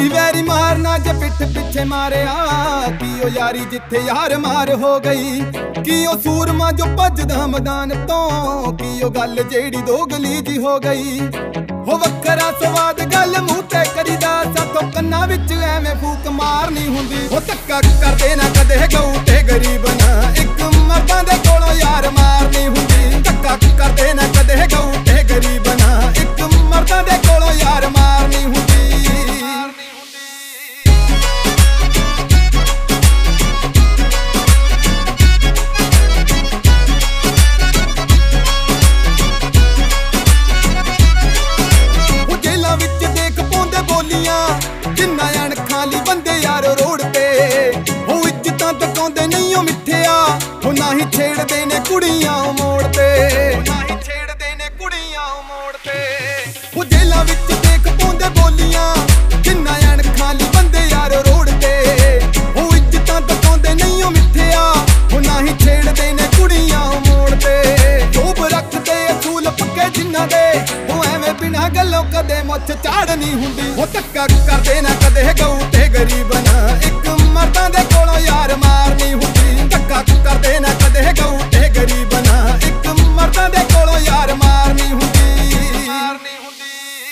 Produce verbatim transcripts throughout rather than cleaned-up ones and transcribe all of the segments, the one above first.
ਨੀ ਵੈਰੀ ਮਾਰਨਾ ਜੇ ਪਿੱਠ ਪਿੱਛੇ ਮਾਰਿਆ, ਕੀ ਉਹ ਯਾਰੀ ਜਿੱਥੇ ਯਾਰ ਮਾਰ ਹੋ ਗਈ। ਕੀ ਉਹ ਸੂਰਮਾ ਜੋ ਭੱਜਦਾ ਮੈਦਾਨ ਤੋਂ, ਕੀ ਉਹ ਗੱਲ ਜਿਹੜੀ ਦੋਗਲੀ ਜੀ ਹੋ ਗਈ। ਹੋ ਵੱਖਰਾ ਸਵਾਦ ਗੱਲ ਮੂੰਹ ਤੇ ਕਰੀਦਾ, ਸਾਥੋਂ ਕੰਨਾਂ ਵਿੱਚ ਐਵੇਂ ਫੂਕ ਮਾਰਨੀ ਹੁੰਦੀ। ਉਹ ਧੱਕਾ ਕਰਦੇ ਨਾ ਕਦੇ ਗਊ ਤੇ ਗਰੀਬ ਨਾ, ਇੱਕ ਮਰਦਾਂ ਦੇ ਕੋਲੋਂ ਯਾਰ ਮਾਰਨੀ ਹੁੰਦੀ। ਧੱਕਾ ਕਰਦੇ ਨਾ ਕਦੇ ਗਊ ਤੇ ਗਰੀਬ ਨਾ, ਇੱਕ ਮਰਦਾਂ ਦੇ ਕੋਲੋਂ ਯਾਰ ਮਾਰਨੀ ਹੁੰਦੀ। ਜਿੰਨਾ ਅਣਖਾਂ ਲਈ ਬੰਦੇ ਯਾਰ ਰੋਡ ਤੇ, ਉਹ ਇੱਜ਼ਤਾਂ ਤਕਾਉਂਦੇ ਨਹੀਂ ਉਹ ਮਿੱਠਿਆ। ਉਹ ਨਾ ਹੀ ਛੇੜਦੇ ਨੇ ਕੁੜੀਆਂ ਉਹ ਮੋੜ ਤੇ, ਨਾ ਹੀ ਛੇੜਦੇ ਨੇ ਕੁੜੀਆਂ ਉਹ ਮੋੜ ਤੇ। ਉਹ ਜੇਲਾਂ ਵਿੱਚ ਦੇਖ ਪਾਉਂਦੇ ਬੋਲੀਆਂ, ਜਿੰਨਾ ਅਣਖਾਂ ਲਈ ਬੰਦੇ ਯਾਰ ਰੋਡ ਤੇ, ਉਹ ਇੱਜ਼ਤਾਂ ਤਕਾਉਂਦੇ ਨਹੀਂ ਉਹ ਮਿੱਠਿਆ। ਉਹ ਨਾ ਹੀ ਛੇੜਦੇ ਨੇ ਕੁੜੀਆਂ ਉਹ ਮੋੜ ਤੇ। ਜੋਬ ਰੱਖਦੇ ਅਸੂਲ ਪੱਕੇ ਜਿਨ੍ਹਾਂ ਦੇ, ਉਹ ਐਵੇਂ ਬਿਨਾਂ ਗੱਲੋਂ ਕਦੇ ਮੁੱਛ ਝਾੜਨੀ ਹੁੰਦੀ। ਉਹ ਧੱਕਾ ਕਰਦੇ ਨਾ ਕਦੇ ਗਊ ਤੇ ਗਰੀਬ ਨਾ, ਇੱਕ ਮਰਦਾਂ ਦੇ ਕੋਲੋਂ ਯਾਰ ਮਾਰਨੀ ਹੁੰਦੀ। ਧੱਕਾ ਕਰਦੇ ਨਾ ਕਦੇ ਗਊ ਤੇ ਗਰੀਬ ਨਾ, ਇੱਕ ਮਰਦਾਂ ਦੇ ਕੋਲੋਂ ਯਾਰ ਮਾਰਨੀ ਹੁੰਦੀ, ਮਾਰਨੀ ਹੁੰਦੀ।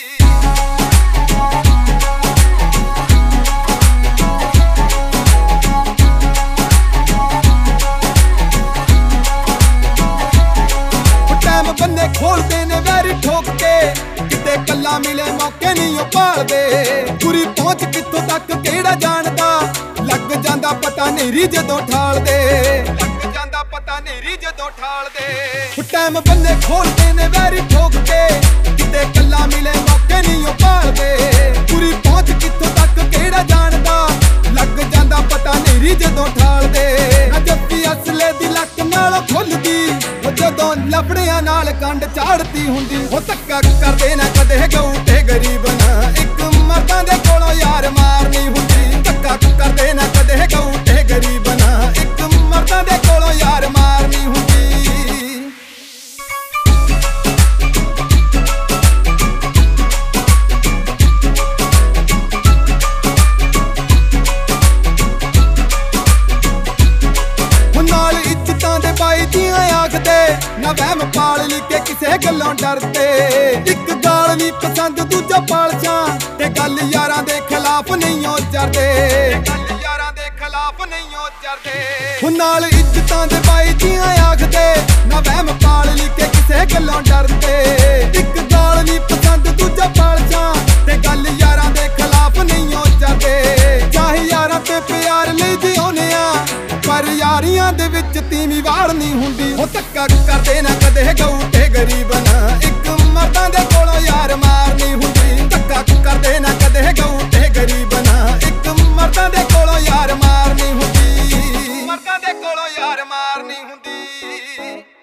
ਟਾਈਮ ਬੰਨੇ ਖੋਲਦੇ ਨੇ ਵੈਰੀ ਠੋਕ ਕੇ, ਕਿਤੇ ਕੱਲਾ ਮਿਲੇ ਮੌਕੇ ਨਹੀਂ ਉਹ ਭਾਲਦੇ। ਪੂਰੀ ਪਹੁੰਚ ਕਿੱਥੋਂ ਤੱਕ ਕਿਹੜਾ ਜਾਣਦਾ, ਲੱਗ ਜਾਂਦਾ ਪਤਾ ਨੇਰੀ ਜਦੋਂ ਠਾਲਦੇ, ਲੱਗ ਜਾਂਦਾ ਪਤਾ ਨੇਰੀ ਜਦੋਂ ਠਾਲਦੇ। ਟਾਈਮ ਬੰਨੇ ਖੋਲਦੇ ਨੇ ਵੈਰੀ ਠੋਕ ਕੇ, ਕਿਤੇ ਕੱਲਾ ਮਿਲੇ ਮੌਕੇ ਨਹੀਂ ਉਹ ਭਾਲਦੇ। ਪੂਰੀ ਪਹੁੰਚ ਕਿੱਥੋਂ ਤੱਕ ਕਿਹੜਾ ਜਾਣਦਾ, ਲੱਗ ਜਾਂਦਾ ਪਤਾ ਨੇਰੀ ਜਦੋਂ ਠਾਲਦੇ। ਜੱਫੀ ਅਸਲੇ ਦੀ ਲੱਕ ਨਾਲ ਖੁੱਲਦੀ, ਜਦੋਂ ਲਫੜਿਆਂ ਨਾਲ ਕੰਡ ਝਾੜਦੀ ਹੁੰਦੀ। ਉਹ ਧੱਕਾ ਕਰਦੇ ਨਾ ਕਦੇ ਗਊ ਤੇ ਗਰੀਬ ਨਾ, ਇੱਕ ਮਰਦਾਂ ਦੇ ਕੋਲੋਂ ਯਾਰ ਮਾਰਨੀ ਹੁੰਦੀ। ਧੱਕਾ ਕਰਦੇ ਨਾ ਕਦੇ ਗਊ ਤੇ ਗਰੀਬ ਨਾ, ਇੱਕ ਮਰਦਾਂ ਦੇ ਕੋਲੋਂ ਯਾਰ ਮਾਰਨੀ ਹੁੰਦੀ। ਨਾਲ ਇੱਜ਼ਤਾਂ ਦੇ ਬਾਈ ਦੀਆਂ ਆਖਦੇ, ਨਾ ਵਹਿਮ ਪਾਲ ਲਈ ਕੇ ਕਿਸੇ ਗੱਲੋਂ ਡਰਦੇ। ਇੱਕ ਗਾਲ ਨਹੀਂ ਪਸੰਦ ਦੂਜਾ ਪਾਲਛਾਂ, ਤੇ ਗੱਲ ਯਾਰਾਂ ਦੇ ਖਿਲਾਫ ਨਹੀਂ ਉਹ ਚਰਦੇ, ਗੱਲ ਯਾਰਾਂ ਦੇ ਖਿਲਾਫ ਨਹੀਂ ਉਹ ਚਰਦੇ। ਨਾਲ ਇੱਜ਼ਤਾਂ ਦੇ ਬਾਈ ਦੀਆਂ ਆਖਦੇ, ਨਾ ਵਹਿਮ ਪਾਲ ਲਈ ਕੇ ਕਿਸੇ ਗੱਲੋਂ ਡਰਦੇ। ਇੱਕ ਗਾਲ ਨਹੀਂ ਪਸੰਦ ਦੂਜਾ ਪਾਲਛਾਂ, ਤੇ ਗੱਲ ਯਾਰਾਂ ਦੇ ਖਿਲਾਫ ਨਹੀਂ ਉਹ ਚਰਦੇ। ਚਾਹੇ ਯਾਰਾਂ ਤੇ ਪਿਆਰ ਲਈ ਜਿਉਨੇ ਆ, ਪਰ ਯਾਰੀਆਂ ਦੇ ਵਿੱਚ ਤੀਵੀਂ ਵਾਲ ਨਹੀਂ ਹੁੰਦੀ। ਉਹ ਧੱਕਾ ਕਰਦੇ ਨਾ ਕਦੇ ਗਊ ਤੇ ਗਰੀਬ ਨਾ, ਇੱਕ ਮਰਦਾਂ ਦੇ ਕੋਲੋਂ ਯਾਰ ਮਾਰਨੀ ਹੁੰਦੀ। ਧੱਕਾ ਕਰਦੇ ਨਾ ਕਦੇ ਗਊ ਤੇ ਗਰੀਬ ਨਾ, ਇੱਕ ਮਰਦਾਂ ਦੇ ਕੋਲੋਂ ਯਾਰ ਮਾਰਨੀ ਹੁੰਦੀ, ਮਰਦਾਂ ਦੇ ਕੋਲੋਂ ਯਾਰ ਮਾਰਨੀ ਹੁੰਦੀ।